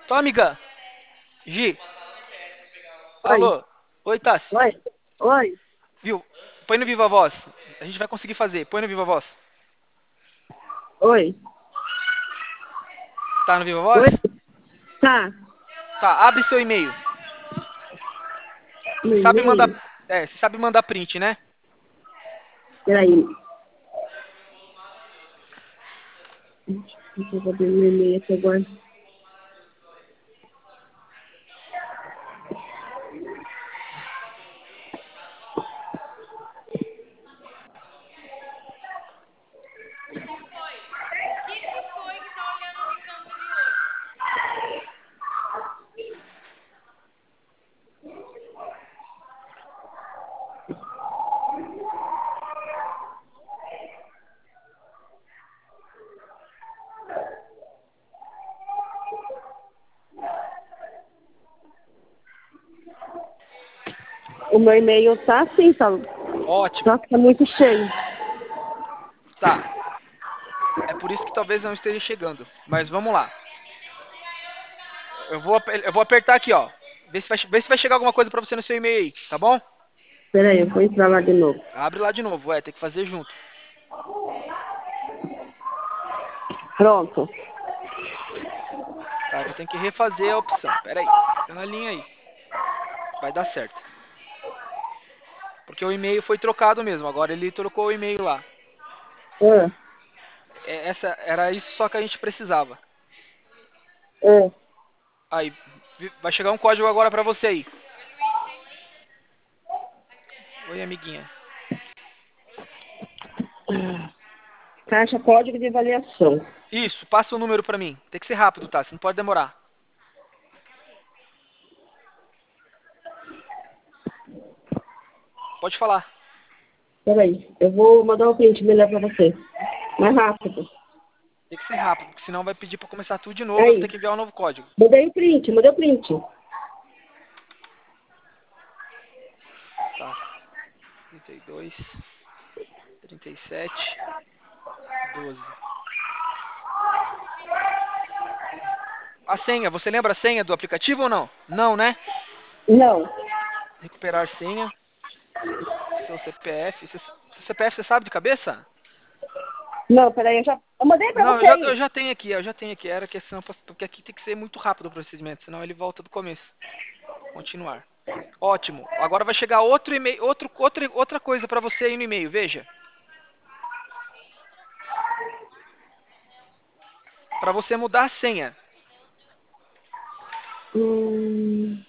Tô, amiga. Gi, Oi, alô. Oi, Tassi. oi, oi, Viu? Põe no Viva Voz. A gente vai conseguir fazer. Põe no Viva Voz. oi, Tá no Viva Voz? oi, tá, Tá, abre seu e-mail. no Você sabe mandar. e-mail, Você sabe mandar print, né? peraí, deixa eu abrir meu e-mail aqui agora. O meu e-mail tá assim, Ótimo. só que tá muito cheio. Tá. É por isso que talvez não esteja chegando. Mas vamos lá. Eu vou apertar aqui, ó. Vê se vai chegar alguma coisa pra você no seu e-mail aí, tá bom? Peraí, eu vou entrar lá de novo. Abre lá de novo, tem que fazer junto. Pronto, Tá, eu vou ter que refazer a opção. Pera aí. Fica na linha aí. Vai dar certo. Porque o e-mail foi trocado mesmo. Agora ele trocou o e-mail lá. ah, Essa era isso só que a gente precisava. ah, Aí, vai chegar um código agora pra você aí. Oi, amiguinha. caixa código de avaliação. Isso, passa o número pra mim. Tem que ser rápido, tá? Você não pode demorar. Pode falar. Peraí, eu vou mandar um print melhor pra você, mais rápido. Tem que ser rápido, porque senão vai pedir pra começar tudo de novo. Eu vou ter Aí, que enviar um novo código. mandei o print. Tá. 32, 37, 12. A senha, você lembra a senha do aplicativo ou não? Não, né? Não, Recuperar senha. Seu CPF. Seu CPF você sabe de cabeça? não, peraí, eu mandei pra Não, você eu aí. já tenho aqui, eu já tenho aqui. Era questão, porque aqui tem que ser muito rápido o procedimento, senão ele volta do começo. Continuar. Ótimo. Agora vai chegar outro e-mail, outra coisa para você aí no e-mail. Veja. Para você mudar a senha. Hum,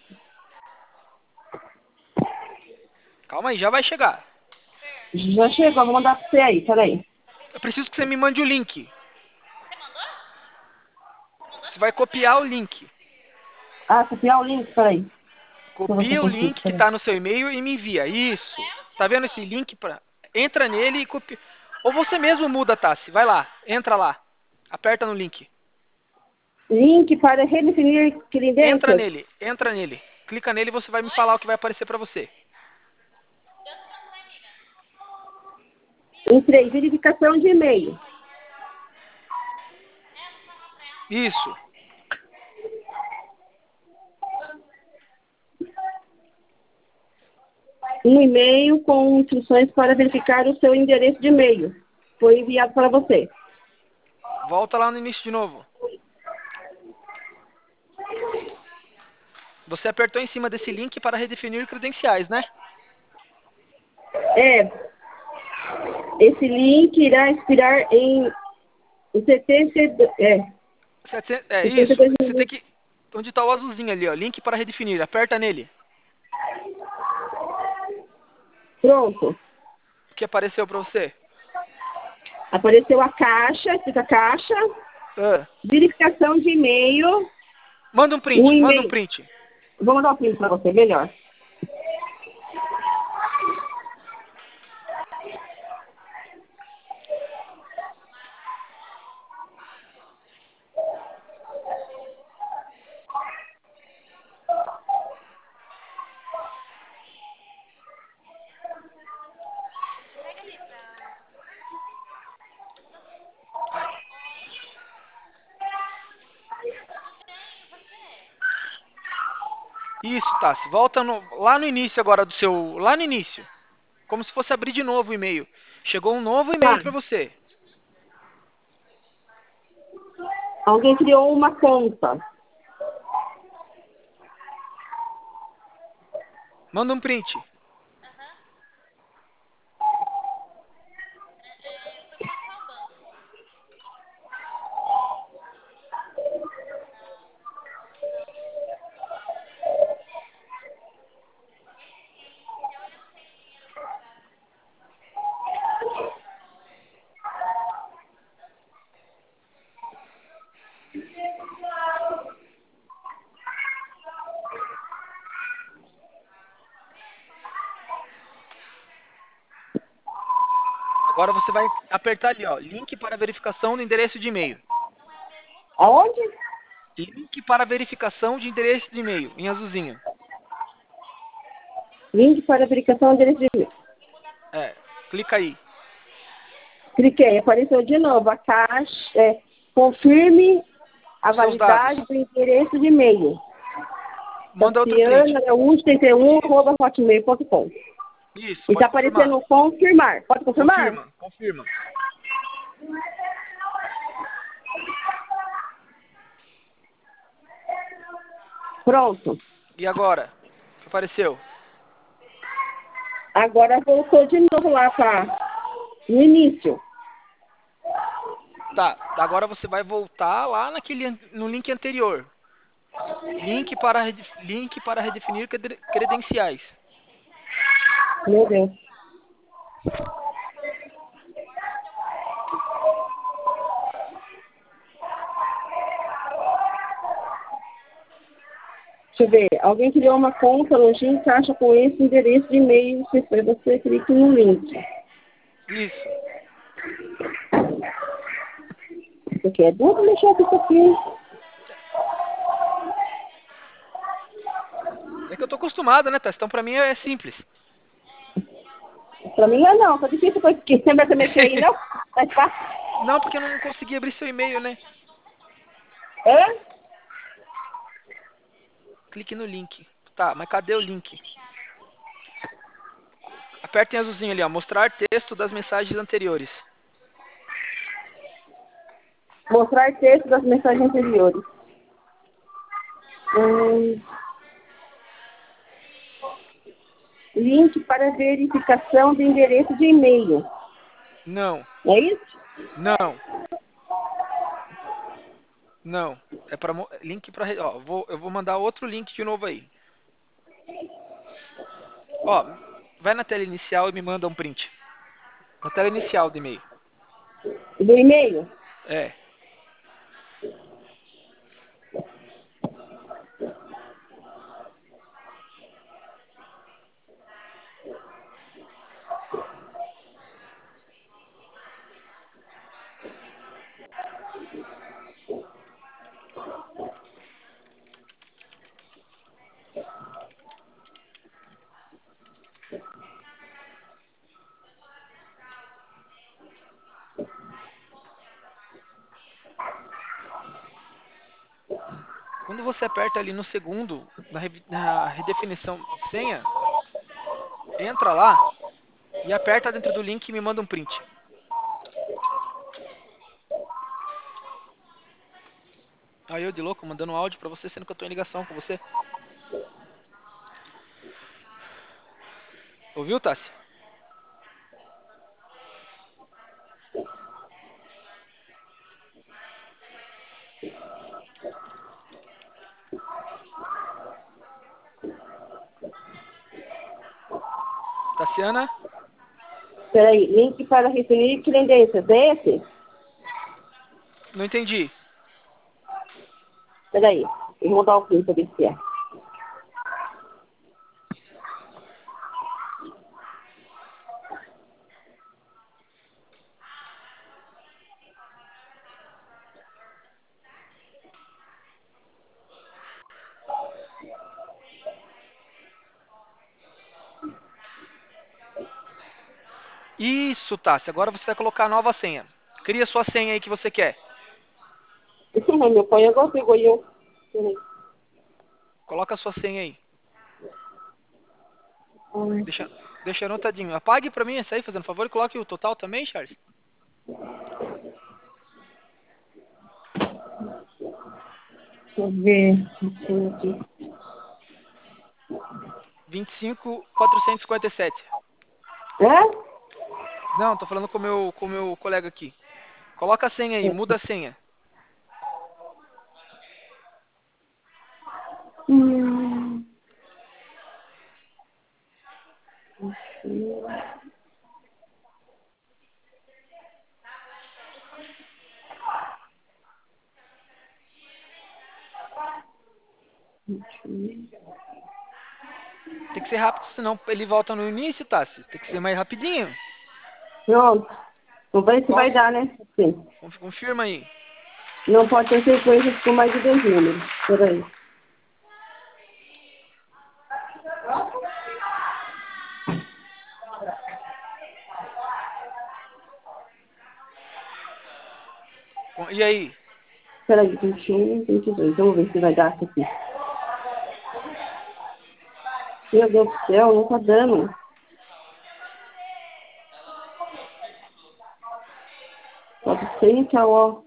Calma aí, já vai chegar. já chegou, vou mandar pra você aí, peraí. Eu preciso que você me mande o link. Você vai copiar o link. Ah, copiar o link, peraí. Deixa eu ver se eu Copia o consigo, link que peraí. está no seu e-mail e me envia. Isso. Tá vendo esse link? Entra nele e copia. Ou você mesmo muda, Tassi. Vai lá. Entra lá. Aperta no link. Link para redefinir Entra credências. nele. Entra nele. Clica nele e você vai me falar o que vai aparecer para você. Entrei, verificação de e-mail. Isso. Um e-mail com instruções para verificar o seu endereço de e-mail. Foi enviado para você. Volta lá no início de novo. Você apertou em cima desse link para redefinir credenciais, né? É, esse link irá expirar em Isso. 72 Você tem minutos. que. Onde está o azulzinho ali, ó. Link para redefinir. Aperta nele. Pronto. O que apareceu para você? Apareceu a caixa, escrita caixa, Ah. verificação de e-mail, Manda um um print. Manda um e-mail. print. Vou mandar um print para você, melhor. Ai. Isso, Tassi. Volta lá no início agora do seu... Lá no início. Como se fosse abrir de novo o e-mail. Chegou um novo Tá. e-mail para você. Alguém criou uma conta. Manda um print. Agora você vai apertar ali, ó. Link para verificação do endereço de e-mail. Aonde? Link para verificação de endereço de e-mail, em azulzinho. Link para verificação do endereço de e-mail. É, clica aí. Cliquei, apareceu de novo a caixa. Confirme a Seus dados. validade do endereço de e-mail. Manda outro print. Tassiana.31@hotmail.com. Isso, E está pode confirmar. aparecendo confirmar. Pode confirmar? Confirma, confirma. Pronto. E agora? O que apareceu? Agora voltou de novo lá para no início. Tá, agora você vai voltar lá no link anterior. Link para redefinir credenciais. Meu Deus. Deixa eu ver. Alguém criou uma conta, login caixa com esse endereço de e-mail. Você clica no link. Isso. Isso aqui é duro mexer com isso aqui. É que eu tô acostumado, né, Tess? Então pra mim é simples. Pra mim não. Tá difícil porque sempre você mexer aí, não? Tá fácil. Não, porque eu não consegui abrir seu e-mail, né? Hã? Clique no link. Tá, mas cadê o link? Aperta em azulzinho ali, ó. Mostrar texto das mensagens anteriores. Mostrar texto das mensagens anteriores. Link para verificação de endereço de e-mail. Não, É isso? não, não. É para link para, ó, eu vou mandar outro link de novo aí. Ó, vai na tela inicial e me manda um print. Na tela inicial do e-mail. Do e-mail? É. Quando você aperta ali no segundo, na redefinição de senha, entra lá e aperta dentro do link e me manda um print. Aí eu de louco, mandando um áudio pra você, sendo que eu tô em ligação com você. Ouviu, Tassi? Tassiana? Peraí. Link para referir tendências. É esse? Não entendi. Peraí. Eu vou mudar o print para ver se é. Isso, Tassi. Agora você vai colocar a nova senha. Cria sua senha aí que você quer. Meu pai, eu consigo. Eu. Peraí. Coloca a sua senha aí. Deixa, deixa anotadinho. Apague pra mim essa aí, fazendo favor, e coloque o total também, Charles. Deixa eu ver. Aqui. 25.457. É? Não, tô falando com o meu colega aqui. Coloca a senha aí, muda a senha. Hum. Tem que ser rápido, senão ele volta no início, Tassi. Tem que ser mais rapidinho. Pronto. Vamos ver se Qual? vai dar, né? Sim. Confirma aí. Não pode ter sequência com mais de 2 números. Peraí. E aí? Peraí, 21, 22. Vamos ver se vai dar isso aqui. Meu Deus do céu, não tá dando. Pode ser que ó.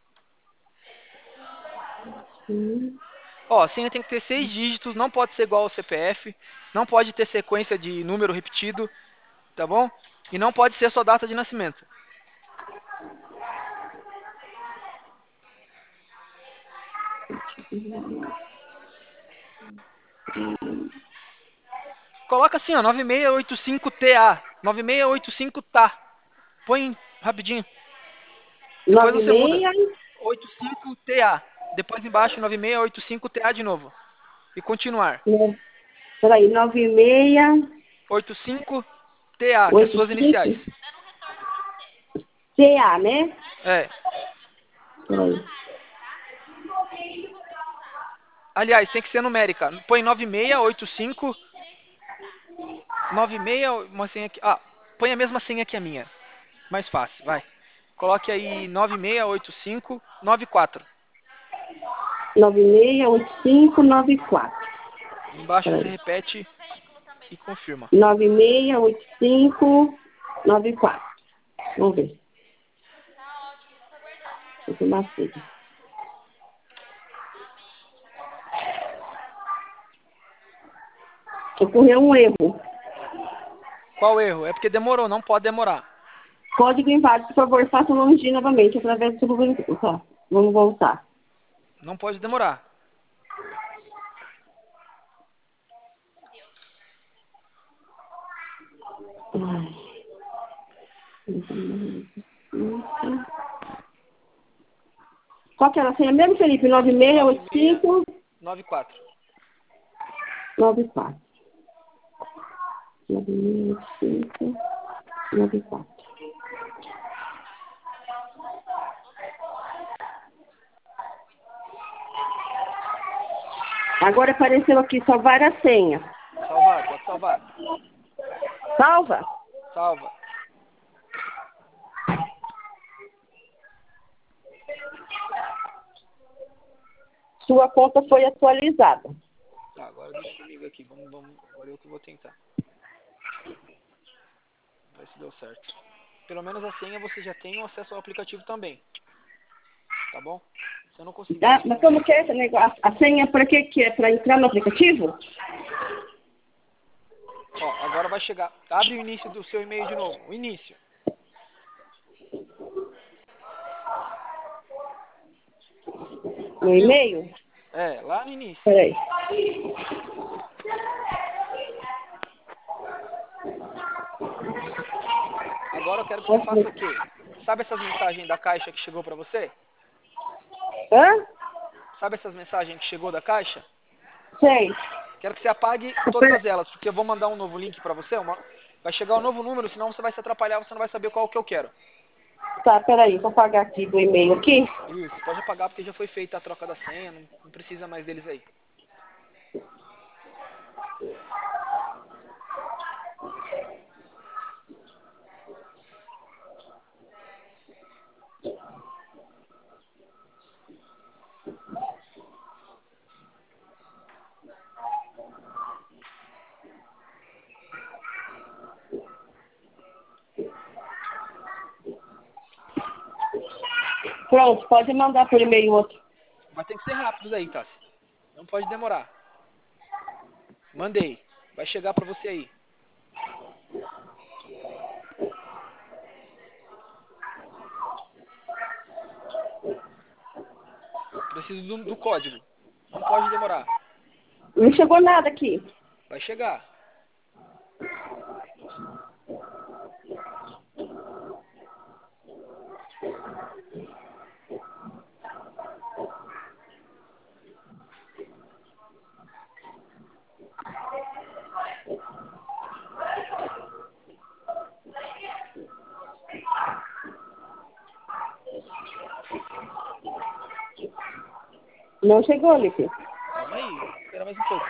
Ó, a senha tem que ter 6 dígitos, não pode ser igual ao CPF, não pode ter sequência de número repetido, tá bom? E não pode ser sua data de nascimento. Coloca assim, ó, 9685TA. 9685TA. Põe rapidinho. Depois você muda. 96. 85TA. Depois embaixo 9685TA de novo. E continuar. Né? Peraí, 96. 85TA, que é as suas iniciais. 85. CA, né? É. Peraí. Aliás, tem que ser numérica. Põe 9685. 96, uma senha aqui. Ah, põe a mesma senha que a minha. Mais fácil, vai. Coloque aí 968594. 968594. Embaixo você Peraí. repete e confirma. 968594. Vamos ver. Informação. Ocorreu um erro. Qual erro? É porque demorou, não pode demorar. Código inválido, por favor, faça o nome novamente através do sublinho. Tá. Vamos voltar. Não pode demorar. Qual que era a senha mesmo, Felipe? 968594. 9694. 968594. Agora apareceu aqui salvar a senha. Salvar, pode salvar. Salva? Salva. Sua conta foi atualizada. Tá, agora deixa comigo aqui. Vamos. Agora eu que vou tentar. Ver se deu certo. Pelo menos a senha você já tem o acesso ao aplicativo também. Tá bom? Se eu não conseguir Ah, mas responder. como que é esse negócio? A senha para quê que é? Para entrar no aplicativo? Ó, agora vai chegar. Abre o início do seu e-mail de novo. O início. No Viu? e-mail? É, lá no início. Peraí. Agora eu quero que você faça o quê? Sabe essas mensagens da caixa que chegou pra você? Hã? Sabe essas mensagens que chegou da caixa? Sei. Quero que você apague todas elas, porque eu vou mandar um novo link pra você. Vai chegar um novo número, senão você vai se atrapalhar, você não vai saber qual que eu quero. Tá, peraí, vou pagar aqui do e-mail aqui. Isso, pode apagar porque já foi feita a troca da senha, não precisa mais deles aí. Pronto, pode mandar por e-mail outro. Mas tem que ser rápido aí, Tassi. Não pode demorar. Mandei. Vai chegar pra você aí. Preciso do código. Não pode demorar. Não chegou nada aqui. Vai chegar. Não chegou, Lipe. Calma aí. Espera mais um pouco.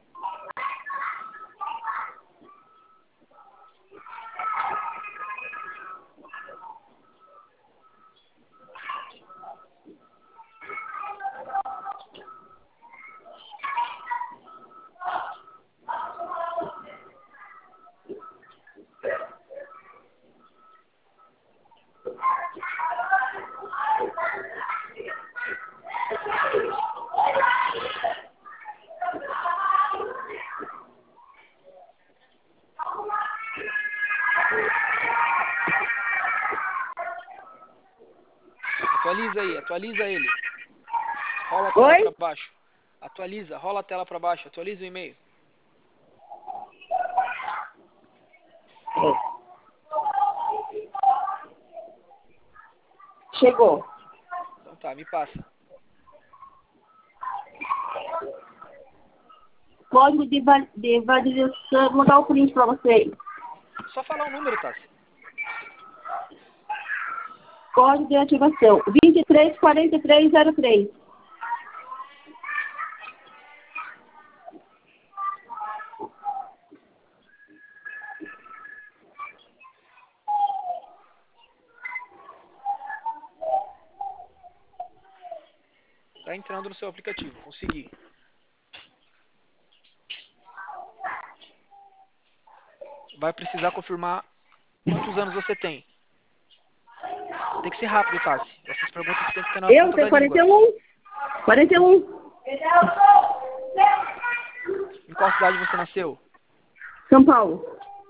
Atualiza aí, atualiza ele. Rola a tela Oi? para baixo. Atualiza, rola a tela para baixo. Atualiza o e-mail. Chegou. Então tá, me passa. Código de validação. Vou mandar o print para vocês. Só falar o número, Tassi. Código de ativação. 234303. Tá entrando no seu aplicativo. Consegui. Vai precisar confirmar quantos anos você tem. Tem que ser rápido, Tassi. Essas perguntas tem que ter na Eu ponta tenho da língua. 41. 41. Em qual cidade você nasceu? São Paulo.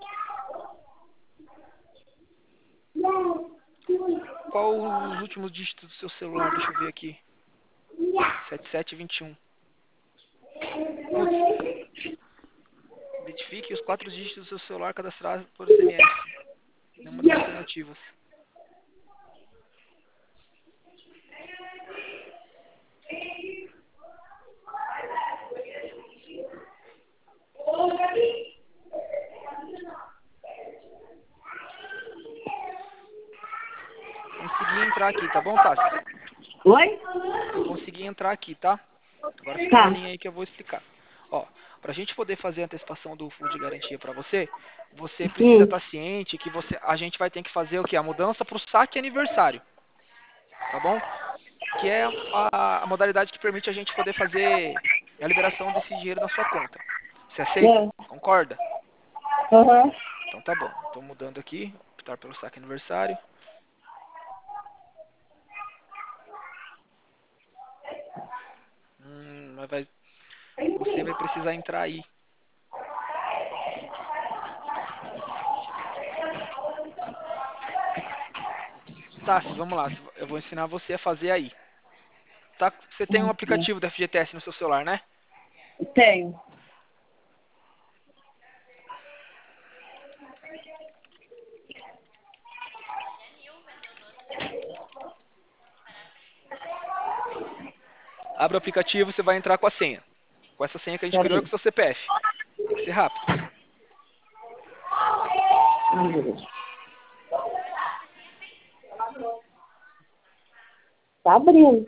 Qual os últimos dígitos do seu celular? Deixa eu ver aqui. 7721. Putz. Identifique os 4 dígitos do seu celular cadastrados por SMS. Nenhuma das alternativas. Consegui entrar aqui, tá bom, Tassi? Oi? Eu consegui entrar aqui, tá? Agora fica Tá. na linha aí que eu vou explicar. Ó, pra gente poder fazer a antecipação do fundo de garantia pra você, você precisa estar ciente que a gente vai ter que fazer o quê? A mudança pro saque aniversário, tá bom? Que é a modalidade que permite a gente poder fazer a liberação desse dinheiro na sua conta. Você aceita? Concorda? Aham. Então tá bom. Estou mudando aqui, optar pelo saque aniversário. Mas você vai precisar entrar aí. Tá, vamos lá. Eu vou ensinar você a fazer aí. Tá? Você tem um aplicativo da FGTS no seu celular, né? Tenho. Abre o aplicativo, você vai entrar com a senha. Com essa senha que a gente criou é com o seu CPF. Tem que ser rápido. Tá abrindo.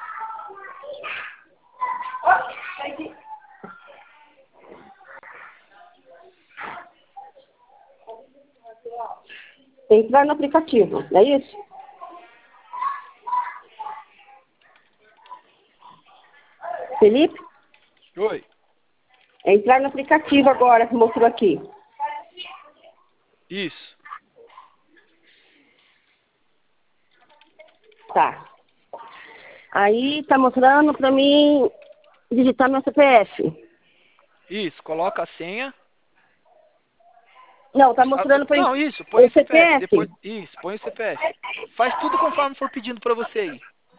Entrar no aplicativo, não é isso? Felipe? Oi. Entrar no aplicativo agora que mostrou aqui. Isso. Tá. Aí tá mostrando pra mim digitar meu CPF. Isso, coloca a senha. Não, tá mostrando pra mim Não, isso, põe o o CPF, depois, CPF. isso, põe o CPF. Faz tudo conforme for pedindo pra você aí.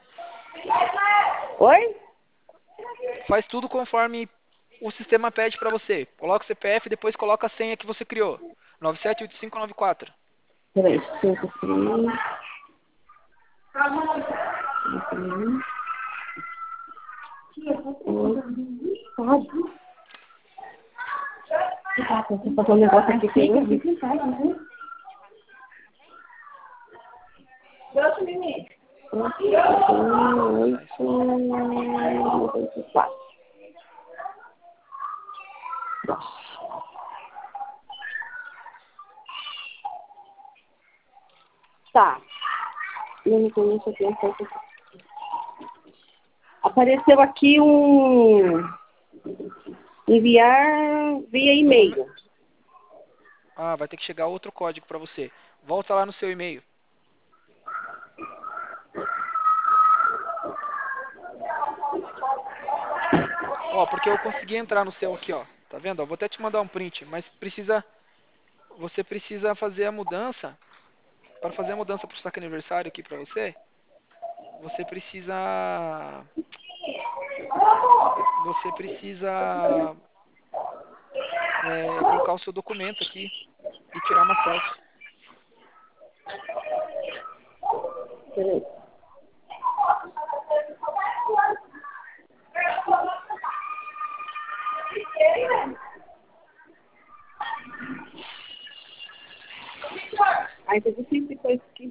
Oi? Faz tudo conforme o sistema pede pra você. Coloca o CPF, depois coloca a senha que você criou. 978594. Peraí, 53. Pode. Deixa eu fazer um negócio aqui que eu não vi. Tá, isso aí. 4. Tá. Eu não conheço aqui. Apareceu aqui enviar via e-mail. Ah, vai ter que chegar outro código pra você. Volta lá no seu e-mail. Ó, porque eu consegui entrar no seu aqui, ó. Tá vendo? Ó, vou até te mandar um print, mas você precisa fazer a mudança. Para fazer a mudança pro saque aniversário aqui pra você, você precisa você precisa colocar o seu documento aqui e tirar uma selfie. Peraí. Aí teve 5 coisas aqui.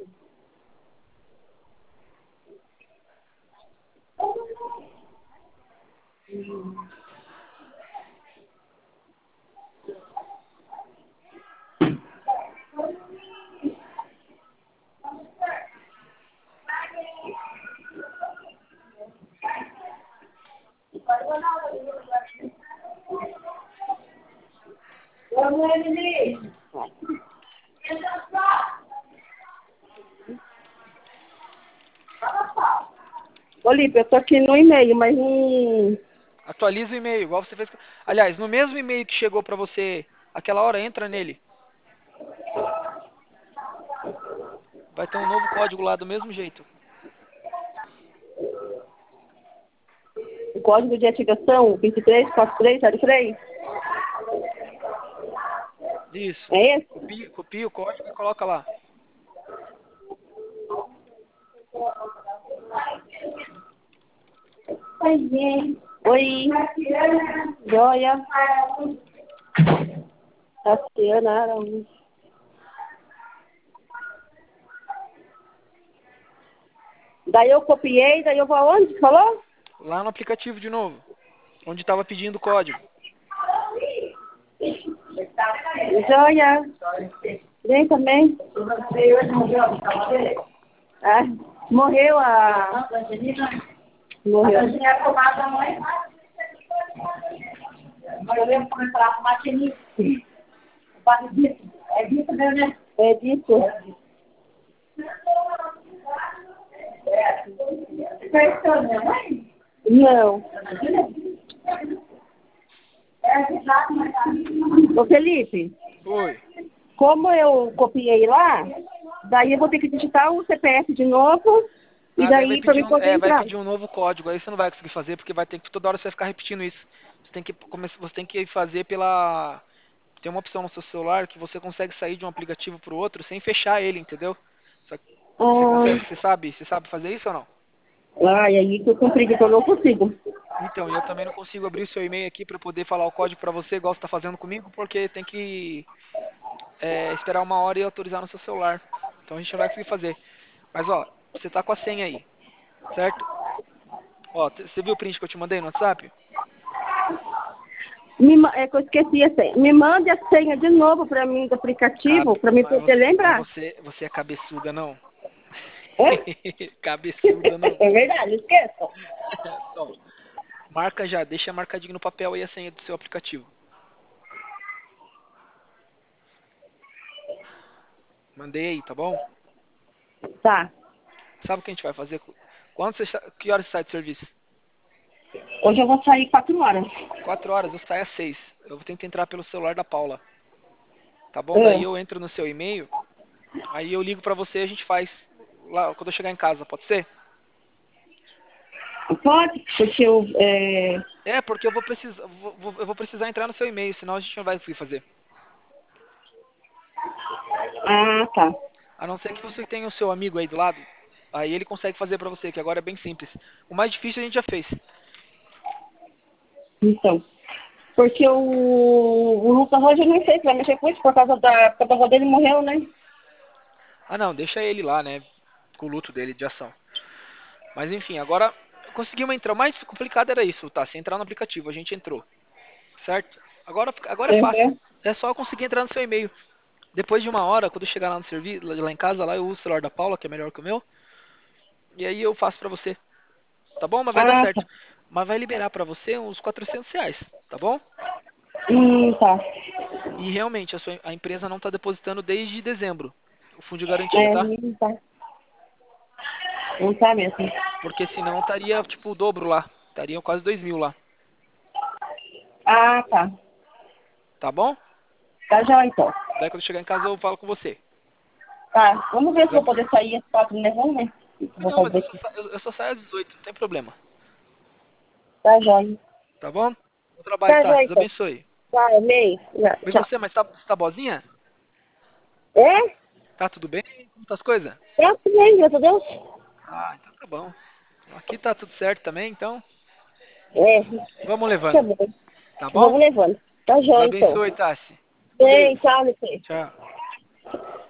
Olívia, eu tô aqui no e-mail, mas não. Atualiza o e-mail, igual você fez. Aliás, no mesmo e-mail que chegou pra você aquela hora, entra nele. Vai ter um novo código lá do mesmo jeito. O código de ativação 234303. Isso. É esse? Copia o código e coloca lá. Oi. Joia. Tassiana Araújo. Daí eu copiei, daí eu vou aonde? Falou? Lá no aplicativo de novo, onde estava pedindo o código. Joia. Bem também. Ah, morreu a. Morreu. Eu lembro quando eu falava maquinista. É disso mesmo, né? É disso. Você conheceu minha mãe? Não. Ô Felipe, Oi. como eu copiei lá, daí eu vou ter que digitar o CPF de novo e Ah, daí vai daí para pedir mim poder vai entrar. pedir um novo código. Aí você não vai conseguir fazer porque vai ter que toda hora você vai ficar repetindo isso. Você tem que fazer pela tem uma opção no seu celular que você consegue sair de um aplicativo para o outro sem fechar ele, entendeu? Só que Ah, você sabe fazer isso ou não? ai, aí que eu comprei que eu não consigo. Então, eu também não consigo abrir o seu e-mail aqui para poder falar o código para você, igual você está fazendo comigo, porque tem que esperar uma hora e autorizar no seu celular. Então a gente não vai conseguir fazer. Mas ó, você tá com a senha aí, certo? Ó, você viu o print que eu te mandei no WhatsApp? É que eu esqueci a senha. Me mande a senha de novo para mim do aplicativo, para mim poder Mas lembrar. você é cabeçuda, não? É? Cabeçuda, não? É verdade, esqueça. Ó, marca já, deixa marcadinho no papel aí a senha do seu aplicativo. Mandei aí, tá bom? Tá. Sabe o que a gente vai fazer? Que horas você sai do serviço? Hoje eu vou sair 4 horas. 4 horas, eu saio às 6. Eu vou tentar entrar pelo celular da Paula. Tá bom? Daí Ah, eu entro no seu e-mail, aí eu ligo pra você e a gente faz lá quando eu chegar em casa, pode ser? pode, porque eu... É, porque eu vou precisar entrar no seu e-mail, senão a gente não vai conseguir fazer. Ah, tá. A não ser que você tenha o seu amigo aí do lado, aí ele consegue fazer pra você, que agora é bem simples. O mais difícil a gente já fez. Então. Porque o Lucas hoje eu não sei se vai mexer com isso, porque a avó dele morreu, né? Ah não, deixa ele lá, né? Com o luto dele de ação. Mas enfim, agora conseguimos entrar. O mais complicado era isso, tá? Se entrar no aplicativo, a gente entrou, certo? Agora é fácil. Uhum. É só eu conseguir entrar no seu e-mail. Depois de 1 hora, quando eu chegar lá no serviço, lá em casa, lá eu uso o celular da Paula, que é melhor que o meu, e aí eu faço pra você, tá bom? Mas vai dar Ah, tá. certo. Mas vai liberar pra você uns R$ 400, tá bom? Tá. E realmente, a empresa não tá depositando desde dezembro o fundo de garantia, É, tá? não tá. Não tá mesmo. Porque senão estaria tipo o dobro lá. Estaria quase 2.000 lá, Ah, tá. tá bom? Tá já então. Daí quando eu chegar em casa eu falo com você. Tá. Vamos ver se eu vou Lembra? poder sair às 4, né? Vamos ver o que eu vou Não, mas fazer aqui. eu só saio às 18, não tem problema. Tá jóia. Tá bom? Bom trabalho, Tá tá? jóia Deus então. abençoe. Tá, amei. Já, E tchau. você, mas tá boazinha? É? Tá tudo bem? Como tá as coisas? Tá tudo bem, graças a Deus. Ah, então tá bom. Aqui tá tudo certo também, então É. vamos Tá levando. bom. Tá bom? Vamos levando. Tá Deus jóia então. abençoe, Tassi. Um Bem, beijo. tchau, você. Tchau.